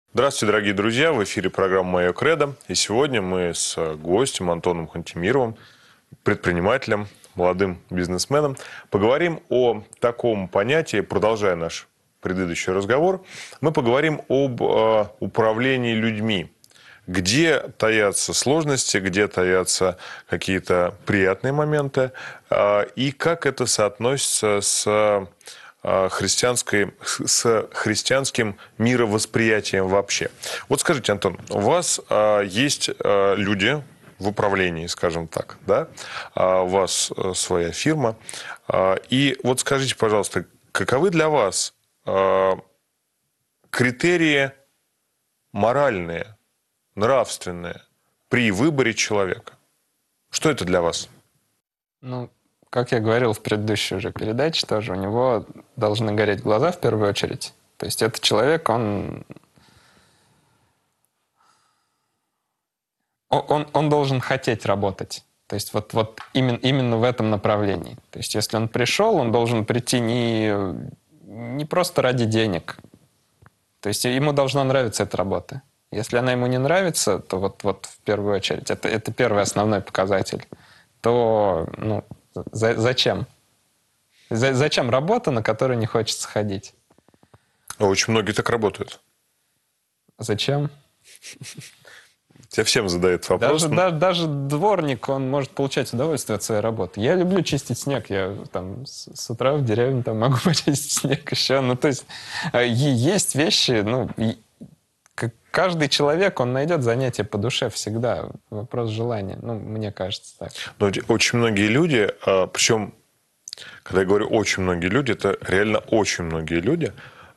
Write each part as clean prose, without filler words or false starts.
Здравствуйте, дорогие друзья! В эфире программа «Мое кредо». И сегодня мы с гостем Антоном Хантимировым, предпринимателем, молодым бизнесменом, поговорим о таком понятии, продолжая наш предыдущий разговор, мы поговорим об управлении людьми. Где таятся сложности, где таятся какие-то приятные моменты, и как это соотносится с христианским мировосприятием вообще. Вот скажите, Антон, у вас есть люди в управлении, скажем так, да? У вас своя фирма. И вот скажите, пожалуйста, каковы для вас критерии моральные, нравственные при выборе человека? Что это для вас? Ну, как я говорил в предыдущей уже передаче тоже, у него должны гореть глаза в первую очередь. То есть этот человек, он должен хотеть работать. То есть вот именно в этом направлении. То есть если он пришел, он должен прийти не просто ради денег. То есть ему должна нравиться эта работа. Если она ему не нравится, то вот в первую очередь, это первый основной показатель, то зачем? Зачем работа, на которую не хочется ходить? Очень многие так работают. Зачем? Тебя всем задают вопрос. Даже дворник, он может получать удовольствие от своей работы. Я люблю чистить снег. Я там с утра в деревне могу почистить снег еще. То есть есть вещи, каждый человек, он найдет занятие по душе всегда. Вопрос желания. Мне кажется так. Но очень многие люди, причем, когда я говорю очень многие люди, это реально очень многие люди,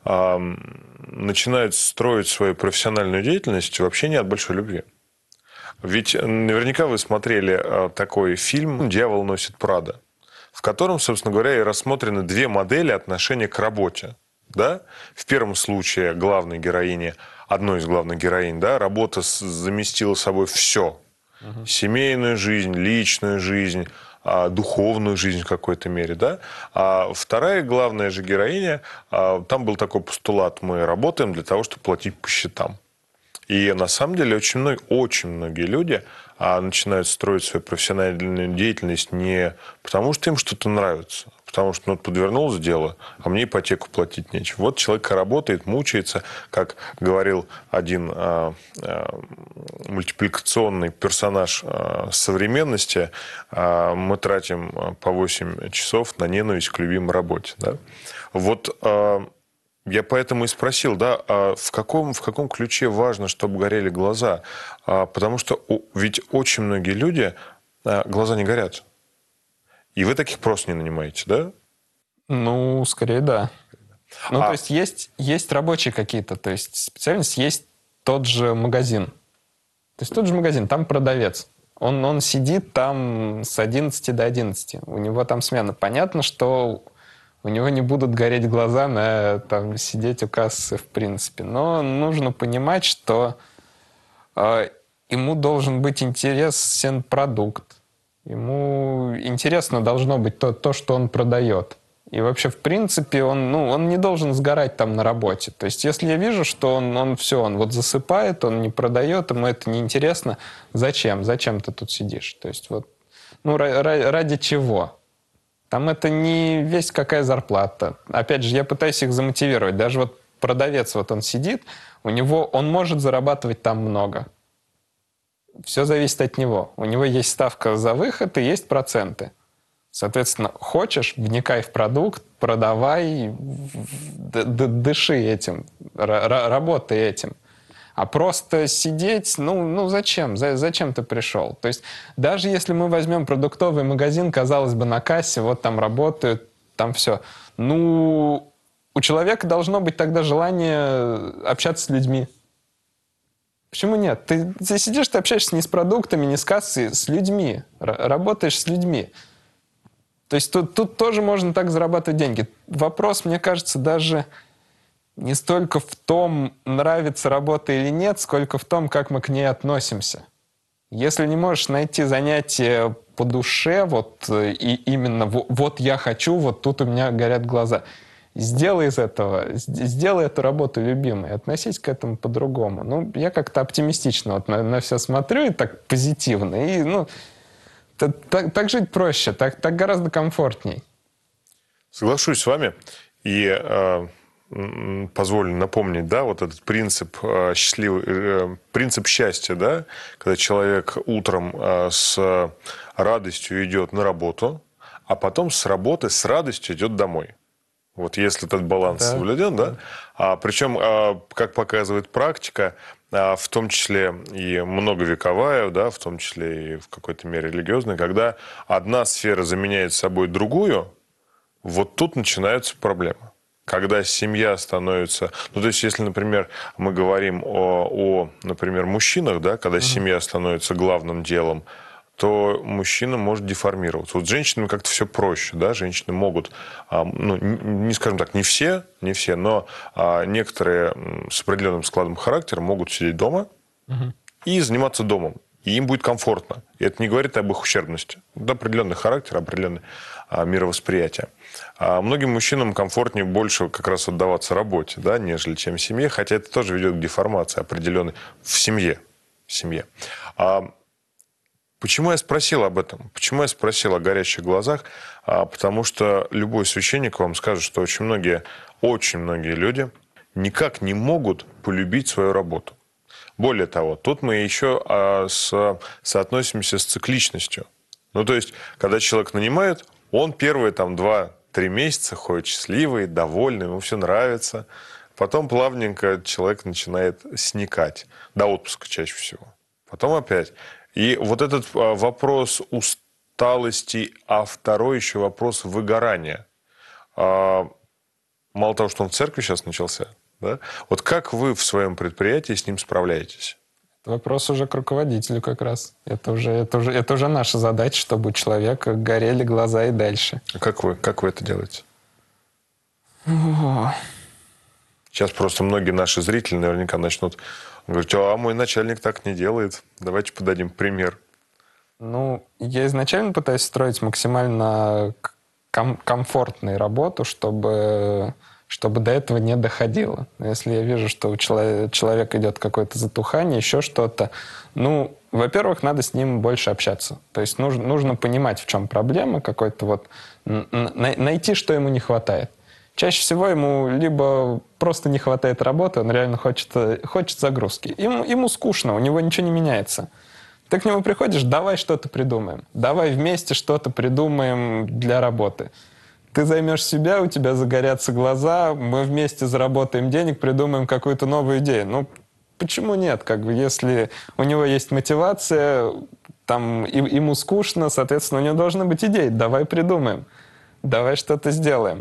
начинают строить свою профессиональную деятельность вообще не от большой любви. Ведь наверняка вы смотрели такой фильм «Дьявол носит Прада», в котором, собственно говоря, и рассмотрены две модели отношения к работе. Да? В первом случае одной из главных героинь, да, работа заместила собой все. Семейную жизнь, личную жизнь, духовную жизнь в какой-то мере. Да? А вторая главная же героиня, там был такой постулат: мы работаем для того, чтобы платить по счетам. И на самом деле очень многие люди начинают строить свою профессиональную деятельность не потому, что им что-то нравится, а потому что подвернулось дело, а мне ипотеку платить нечем. Вот человек работает, мучается, как говорил один мультипликационный персонаж современности: мы тратим по 8 часов на ненависть к любимой работе. Да? Вот я поэтому и спросил, да, в каком ключе важно, чтобы горели глаза? Потому что ведь очень многие люди, глаза не горят. И вы таких просто не нанимаете, да? Скорее да. То есть есть рабочие какие-то, то есть специальность, есть тот же магазин. То есть тот же магазин, там продавец. Он сидит там с 11 до 11. У него там смена. Понятно, что у него не будут гореть глаза на сидеть у кассы в принципе. Но нужно понимать, что ему должен быть интересен продукт. Ему интересно должно быть то, что он продает. И вообще, в принципе, он не должен сгорать там на работе. То есть, если я вижу, что он засыпает, он не продает, ему это неинтересно, зачем? Зачем ты тут сидишь? То есть, ради чего? Там это не весть какая зарплата. Опять же, я пытаюсь их замотивировать. Даже продавец, он сидит, он может зарабатывать там много. Все зависит от него. У него есть ставка за выход и есть проценты. Соответственно, хочешь, вникай в продукт, продавай, дыши этим, работай этим. А просто сидеть, зачем? Зачем ты пришел? То есть даже если мы возьмем продуктовый магазин, казалось бы, на кассе, там работают, там все. У человека должно быть тогда желание общаться с людьми. Почему нет? Ты сидишь, ты общаешься не с продуктами, не с кассой, с людьми. Работаешь с людьми. То есть тут тоже можно так зарабатывать деньги. Вопрос, мне кажется, даже не столько в том, нравится работа или нет, сколько в том, как мы к ней относимся. Если не можешь найти занятие по душе, и именно я хочу, тут у меня горят глаза. сделай из этого, сделай эту работу любимой, относись к этому по-другому. Ну, я как-то оптимистично вот на все смотрю и так позитивно. И, ну, так жить проще, так гораздо комфортней. Соглашусь с вами. И позволю напомнить, да, вот этот принцип принцип счастья, да, когда человек утром с радостью идет на работу, а потом с работы с радостью идет домой. Вот если этот баланс соблюден, да. Причем, как показывает практика, в том числе и многовековая, да, в том числе и в какой-то мере религиозная, когда одна сфера заменяет собой другую, вот тут начинаются проблемы. Когда семья становится... Ну, то есть, если, например, мы говорим например, мужчинах, да, когда семья становится главным делом, то мужчина может деформироваться. Вот с женщинами как-то все проще, да, женщины могут, ну, не скажем так, не все, но некоторые с определенным складом характера могут сидеть дома и заниматься домом. И им будет комфортно. И это не говорит об их ущербности. Это определенный характер, определенное мировосприятие. А многим мужчинам комфортнее больше как раз отдаваться работе, да, нежели чем семье, хотя это тоже ведет к деформации определенной в семье. Почему я спросил об этом? Почему я спросил о горящих глазах? Потому что любой священник вам скажет, что очень многие люди никак не могут полюбить свою работу. Более того, тут мы еще соотносимся с цикличностью. Ну, то есть, когда человек нанимает, он первые там 2-3 месяца ходит счастливый, довольный, ему все нравится. Потом плавненько человек начинает сникать. До отпуска чаще всего. Потом опять. И вот этот вопрос усталости, а второй еще вопрос выгорания. Мало того, что он в церкви сейчас начался, да? Вот как вы в своем предприятии с ним справляетесь? Вопрос уже к руководителю как раз. Это уже наша задача, чтобы у человека горели глаза и дальше. А как вы это делаете? Сейчас просто многие наши зрители наверняка начнут говорить: а мой начальник так не делает. Давайте подадим пример. Ну, я изначально пытаюсь строить максимально комфортную работу, чтобы до этого не доходило. Если я вижу, что у человека идет какое-то затухание, еще что-то, ну, во-первых, надо с ним больше общаться. То есть нужно понимать, в чем проблема, какой-то вот найти, что ему не хватает. Чаще всего ему либо просто не хватает работы, он реально хочет загрузки. Ему скучно, у него ничего не меняется. Ты к нему приходишь: давай что-то придумаем. Давай вместе что-то придумаем для работы. Ты займешь себя, у тебя загорятся глаза, мы вместе заработаем денег, придумаем какую-то новую идею. Ну, почему нет? Как бы, если у него есть мотивация, там, ему скучно, соответственно, у него должны быть идеи. Давай придумаем. Давай что-то сделаем.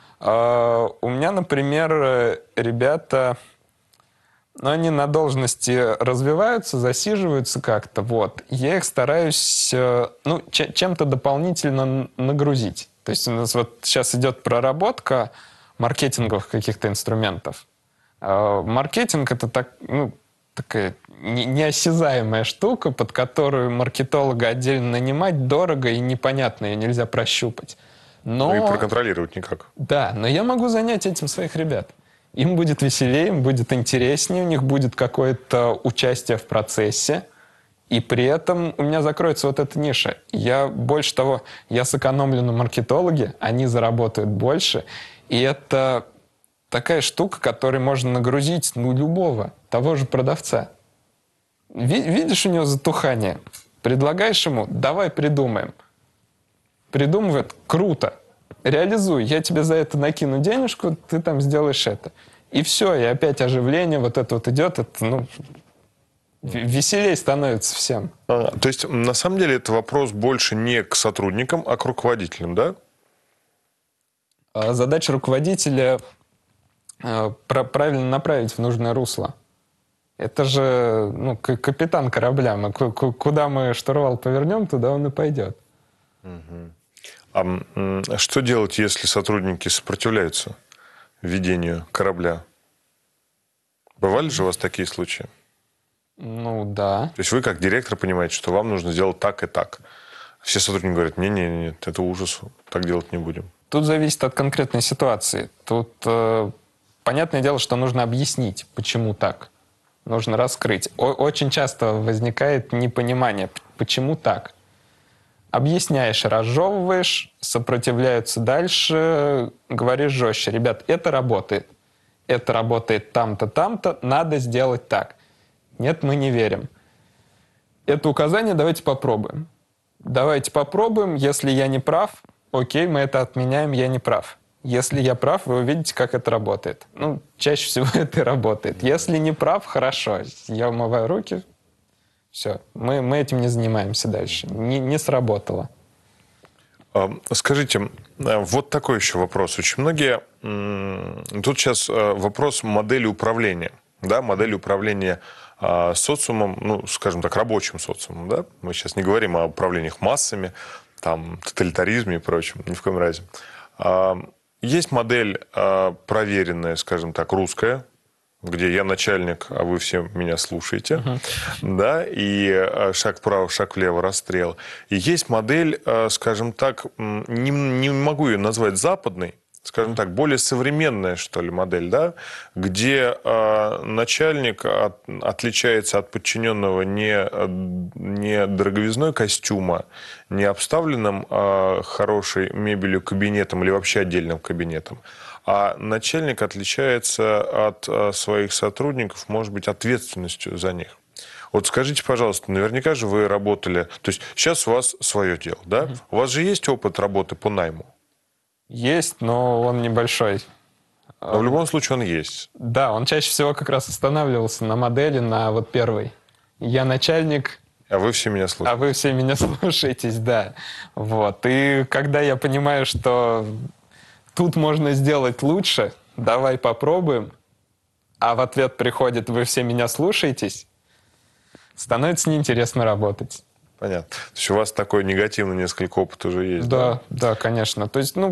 У меня, например, ребята, они на должности развиваются, засиживаются как-то. Вот. Я их стараюсь чем-то дополнительно нагрузить. То есть у нас вот сейчас идет проработка маркетинговых каких-то инструментов. Маркетинг — это такая неосязаемая штука, под которую маркетолога отдельно нанимать дорого и непонятно, ее нельзя прощупать. Но... И проконтролировать никак. Да, но я могу занять этим своих ребят. Им будет веселее, им будет интереснее, у них будет какое-то участие в процессе. И при этом у меня закроется вот эта ниша. Больше того, я сэкономлю на маркетологе, они заработают больше. И это такая штука, которой можно нагрузить любого, того же продавца. Видишь у него затухание, предлагаешь ему: давай придумаем. Придумывает: круто, реализуй, я тебе за это накину денежку, ты там сделаешь это. И все, и опять оживление вот это вот идет, это, веселее становится всем. То есть, на самом деле, это вопрос больше не к сотрудникам, а к руководителям, да? Задача руководителя правильно направить в нужное русло. Это же капитан корабля. Куда мы штурвал повернем, туда он и пойдет. А что делать, если сотрудники сопротивляются ведению корабля? Бывали же у вас такие случаи? Ну, да. То есть вы, как директор, понимаете, что вам нужно сделать так и так. Все сотрудники говорят: нет, это ужас, так делать не будем. Тут зависит от конкретной ситуации. Тут понятное дело, что нужно объяснить, почему так. Нужно раскрыть. Очень часто возникает непонимание, почему так. Объясняешь, разжевываешь, сопротивляются дальше, говоришь жестче. Ребят, это работает там-то, там-то, надо сделать так. Нет, мы не верим. Это указание, давайте попробуем. Давайте попробуем, если я не прав, окей, мы это отменяем, я не прав. Если я прав, вы увидите, как это работает. Ну, чаще всего это и работает. Если не прав, хорошо, я умываю руки, все, мы этим не занимаемся дальше. Не сработало. Скажите, вот такой еще вопрос. Очень многие... Тут сейчас вопрос модели управления. Да, модели управления социумом, ну, скажем так, рабочим социумом. Да? Мы сейчас не говорим о управлениях массами, там, тоталитаризме и прочем, ни в коем разе. Есть модель проверенная, скажем так, русская, где я начальник, а вы все меня слушаете, да, и шаг вправо, шаг влево, расстрел. И есть модель, скажем так, не могу ее назвать западной, скажем так, более современная, что ли, модель, да, где начальник отличается от подчиненного не дороговизной костюма, не обставленным хорошей мебелью кабинетом или вообще отдельным кабинетом, а начальник отличается от своих сотрудников, может быть, ответственностью за них. Вот скажите, пожалуйста, наверняка же вы работали... То есть сейчас у вас свое дело, да? У вас же есть опыт работы по найму? Есть, но он небольшой. Но в любом случае он есть. Да, он чаще всего как раз останавливался на модели, на вот первой. Я начальник... А вы все меня слушаете. А вы все меня слушаетесь, да. Вот. И когда я понимаю, что... Тут можно сделать лучше, давай попробуем. А в ответ приходит, вы все меня слушаетесь, становится неинтересно работать. Понятно. То есть у вас такой негативный несколько опыт уже есть, да? Да, конечно. То есть,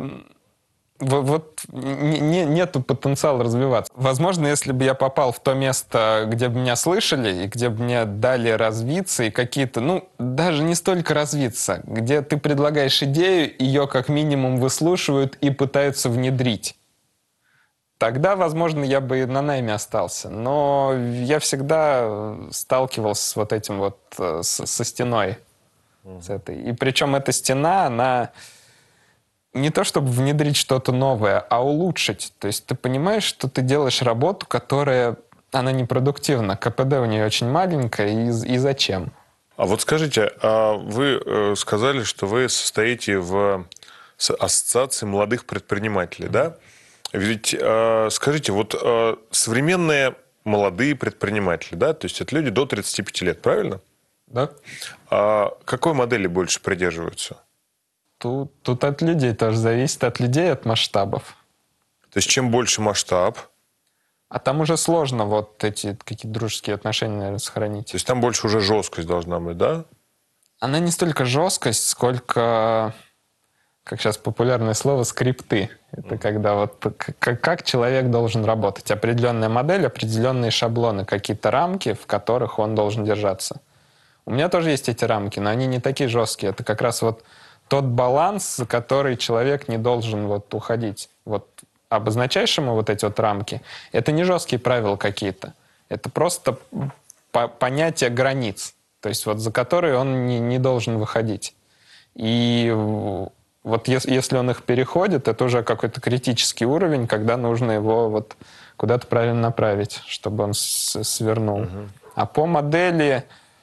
вот нету потенциала развиваться. Возможно, если бы я попал в то место, где бы меня слышали, и где бы мне дали развиться, и какие-то, даже не столько развиться, где ты предлагаешь идею, ее как минимум выслушивают и пытаются внедрить. Тогда, возможно, я бы и на найме остался. Но я всегда сталкивался с вот этим вот, со стеной. С этой. И причем эта стена, она... не то чтобы внедрить что-то новое, а улучшить. То есть ты понимаешь, что ты делаешь работу, которая, она непродуктивна. КПД у нее очень маленькое, и зачем? А вот скажите, вы сказали, что вы состоите в ассоциации молодых предпринимателей, да? Ведь, скажите, вот современные молодые предприниматели, да, то есть это люди до 35 лет, правильно? Да. Какой модели больше придерживаются? Тут от людей тоже зависит, от людей, от масштабов. То есть чем больше масштаб... А там уже сложно вот эти какие-то дружеские отношения, наверное, сохранить. То есть там больше уже жесткость должна быть, да? Она не столько жесткость, сколько, как сейчас популярное слово, скрипты. Это когда вот как человек должен работать. Определенная модель, определенные шаблоны, какие-то рамки, в которых он должен держаться. У меня тоже есть эти рамки, но они не такие жесткие. Это как раз вот тот баланс, за который человек не должен вот уходить. Вот обозначаешь ему вот эти вот рамки, это не жесткие правила какие-то. Это просто понятие границ, то есть вот за которые он не должен выходить. И вот если он их переходит, это уже какой-то критический уровень, когда нужно его вот куда-то правильно направить, чтобы он свернул. А по модели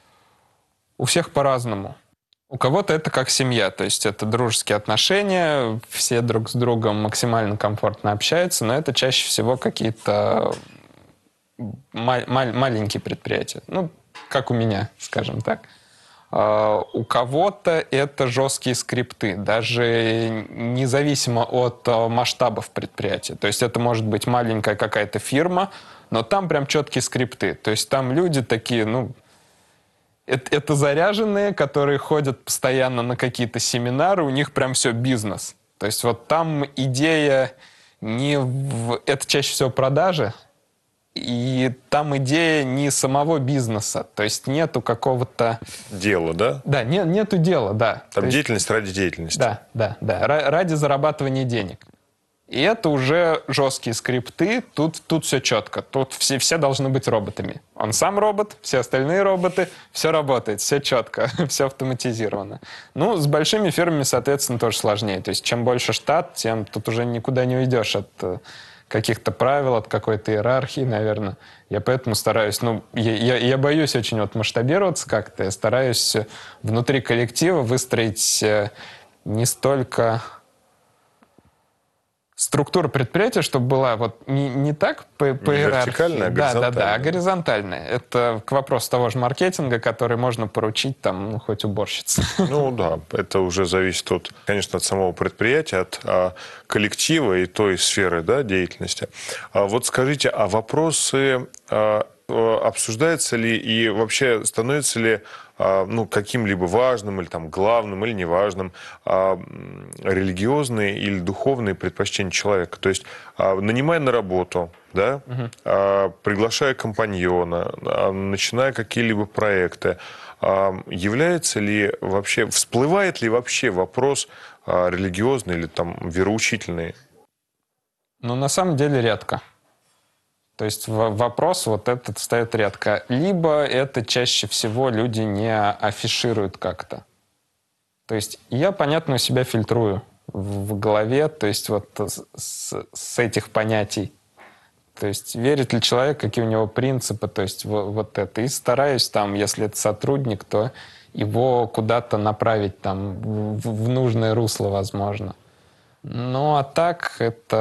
у всех по-разному. У кого-то это как семья, то есть это дружеские отношения, все друг с другом максимально комфортно общаются, но это чаще всего какие-то маленькие предприятия. Как у меня, скажем так. У кого-то это жесткие скрипты, даже независимо от масштабов предприятия. То есть это может быть маленькая какая-то фирма, но там прям четкие скрипты. То есть там люди такие, это заряженные, которые ходят постоянно на какие-то семинары, у них прям все бизнес. То есть вот там идея не в... Это чаще всего продажи, И там идея не самого бизнеса, то есть нету какого-то... Дела, да? Да, нету дела, да. Там деятельность ради деятельности. Да. Ради зарабатывания денег. И это уже жесткие скрипты, тут все четко, тут все должны быть роботами. Он сам робот, все остальные роботы, все работает, все четко, все автоматизировано. Ну, с большими фирмами, соответственно, тоже сложнее. То есть чем больше штат, тем тут уже никуда не уйдешь от каких-то правил, от какой-то иерархии, наверное. Я поэтому стараюсь, я боюсь очень масштабироваться как-то, я стараюсь внутри коллектива выстроить не столько структура предприятия, чтобы была вот не так по иерархии. Вертикальная, а горизонтальная. Да, горизонтальная. Это к вопросу того же маркетинга, который можно поручить там, хоть уборщице. Ну да, это уже зависит конечно, от самого предприятия, от коллектива и той сферы, да, деятельности. Вот скажите, а вопросы обсуждаются ли и вообще становится ли каким-либо важным или там главным или неважным религиозные или духовные предпочтения человека? То есть нанимая на работу, да, приглашая компаньона, начиная какие-либо проекты, является ли вообще, всплывает ли вообще вопрос религиозный или там вероучительный? Ну, на самом деле редко. То есть вопрос вот этот встает редко. Либо это чаще всего люди не афишируют как-то. То есть я, понятно, у себя фильтрую в голове, то есть вот с этих понятий. То есть верит ли человек, какие у него принципы, то есть вот это. И стараюсь там, если это сотрудник, то его куда-то направить там в нужное русло, возможно. Ну, а так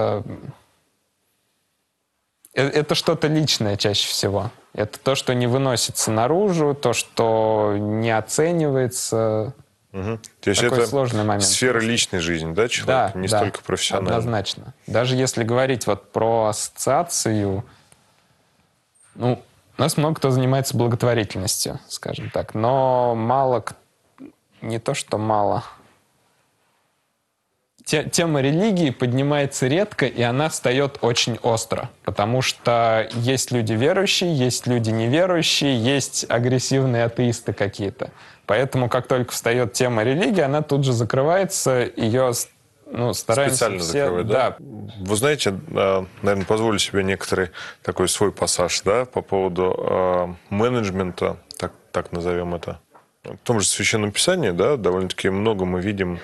это что-то личное чаще всего. Это то, что не выносится наружу, то, что не оценивается. Угу. То есть такой это сложный момент. Сфера личной жизни, да, человека, не столько профессиональная. Однозначно. Даже если говорить вот про ассоциацию, у нас много кто занимается благотворительностью, скажем так, но не то, что мало. Тема религии поднимается редко, и она встает очень остро, потому что есть люди верующие, есть люди неверующие, есть агрессивные атеисты какие-то. Поэтому, как только встает тема религии, она тут же закрывается, ее стараемся специально все... закрывать, да? Вы знаете, наверное, позволю себе некоторый такой свой пассаж, да, по поводу менеджмента, так назовем это. В том же Священном Писании, да, довольно-таки много мы видим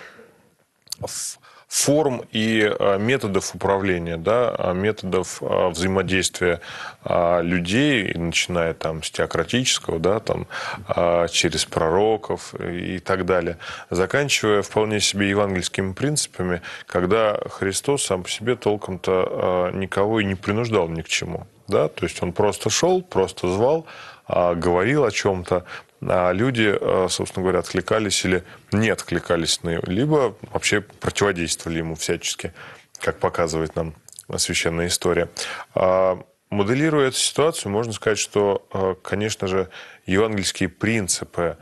форм и методов управления, да, методов взаимодействия людей, начиная там с теократического, да, там, через пророков и так далее, заканчивая вполне себе евангельскими принципами, когда Христос сам по себе толком-то никого и не принуждал ни к чему. Да? То есть он просто шел, просто звал, говорил о чем-то, а люди, собственно говоря, откликались или не откликались на него, либо вообще противодействовали ему всячески, как показывает нам священная история. Моделируя эту ситуацию, можно сказать, что, конечно же, евангельские принципы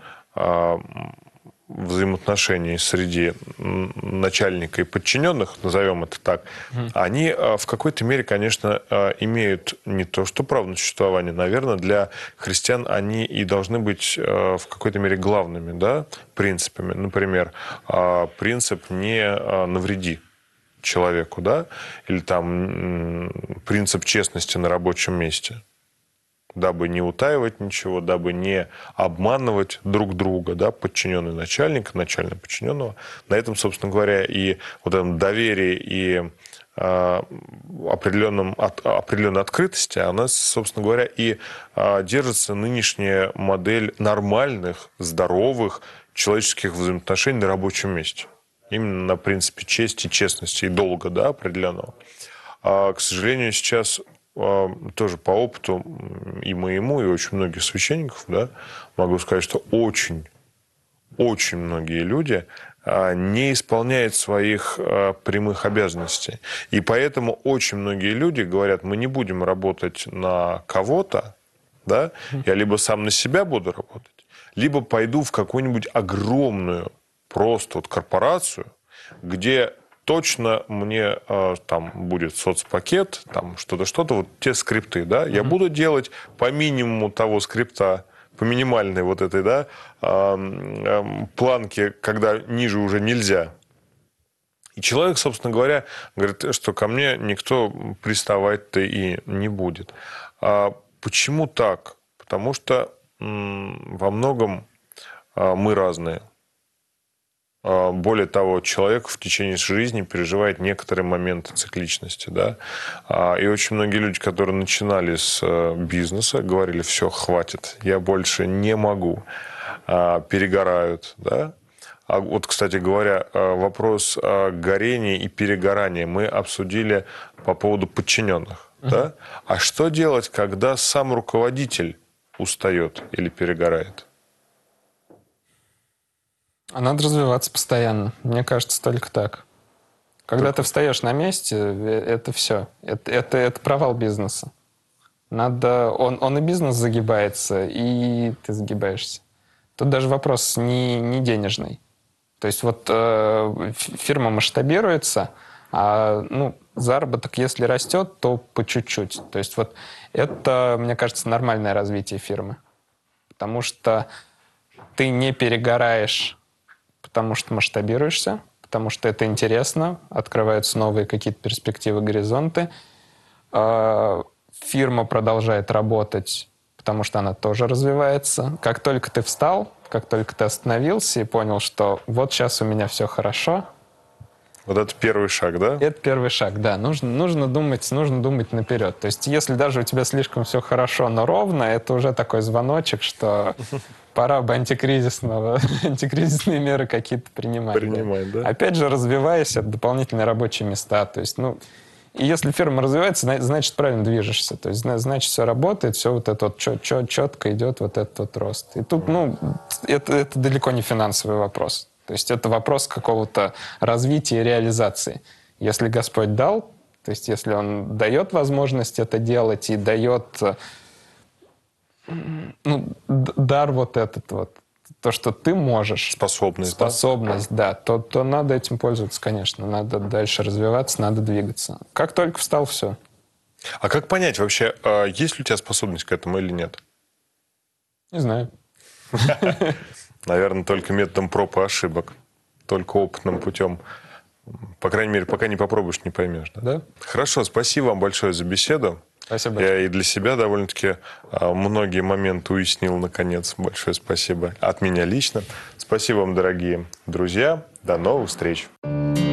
взаимоотношений среди начальника и подчиненных, назовем это так, они в какой-то мере, конечно, имеют не то что право на существование, наверное, для христиан они и должны быть в какой-то мере главными, да, принципами. Например, принцип «не навреди» человеку, да, или там принцип честности на рабочем месте, дабы не утаивать ничего, дабы не обманывать друг друга, да, подчиненный начальника, начальник подчиненного. На этом, собственно говоря, и вот этом доверии и определенной открытости, она, собственно говоря, и держится нынешняя модель нормальных, здоровых человеческих взаимоотношений на рабочем месте. Именно на принципе чести, честности и долга, да, определенного. К сожалению, сейчас тоже по опыту и моему, и очень многих священников, да, могу сказать, что очень многие люди не исполняют своих прямых обязанностей. И поэтому очень многие люди говорят, мы не будем работать на кого-то, да, я либо сам на себя буду работать, либо пойду в какую-нибудь огромную просто вот корпорацию, где точно мне там будет соцпакет, там что-то, вот те скрипты, да, я буду делать по минимуму того скрипта, по минимальной вот этой, да, планке, когда ниже уже нельзя. И человек, собственно говоря, говорит, что ко мне никто приставать-то и не будет. А почему так? Потому что во многом мы разные. Более того, человек в течение жизни переживает некоторые моменты цикличности. Да? И очень многие люди, которые начинали с бизнеса, говорили, все, хватит, я больше не могу, перегорают. Да? А вот, кстати говоря, вопрос горения и перегорания мы обсудили по поводу подчиненных. Да? А что делать, когда сам руководитель устает или перегорает? А надо развиваться постоянно. Мне кажется, только так. Когда ты встаешь на месте, это все. Это провал бизнеса. Он и бизнес загибается, и ты загибаешься. Тут даже вопрос не денежный. То есть вот фирма масштабируется, а заработок, если растет, то по чуть-чуть. То есть вот это, мне кажется, нормальное развитие фирмы. Потому что ты не перегораешь, потому что масштабируешься, потому что это интересно, открываются новые какие-то перспективы, горизонты. Фирма продолжает работать, потому что она тоже развивается. Как только ты встал, как только ты остановился и понял, что вот сейчас у меня все хорошо. Вот это первый шаг, да? Это первый шаг, да. Нужно думать наперед. То есть если даже у тебя слишком все хорошо, но ровно, это уже такой звоночек, что пора бы антикризисные меры какие-то принимать. Да? Опять же, развиваясь, это дополнительные рабочие места. То есть, и если фирма развивается, значит, правильно движешься. То есть, значит, все работает, все вот это вот четко идет вот этот вот рост. И тут, это далеко не финансовый вопрос. То есть это вопрос какого-то развития и реализации. Если Господь дал, то есть если Он дает возможность это делать и дает дар вот этот вот, то, что ты можешь. Способность, да, то надо этим пользоваться, конечно. Надо дальше развиваться, надо двигаться. Как только встал, все. А как понять вообще, есть ли у тебя способность к этому или нет? Не знаю. Наверное, только методом проб и ошибок. Только опытным путем. По крайней мере, пока не попробуешь, не поймешь. Да? Хорошо, спасибо вам большое за беседу. Спасибо. Я и для себя довольно-таки многие моменты уяснил, наконец. Большое спасибо от меня лично. Спасибо вам, дорогие друзья. До новых встреч.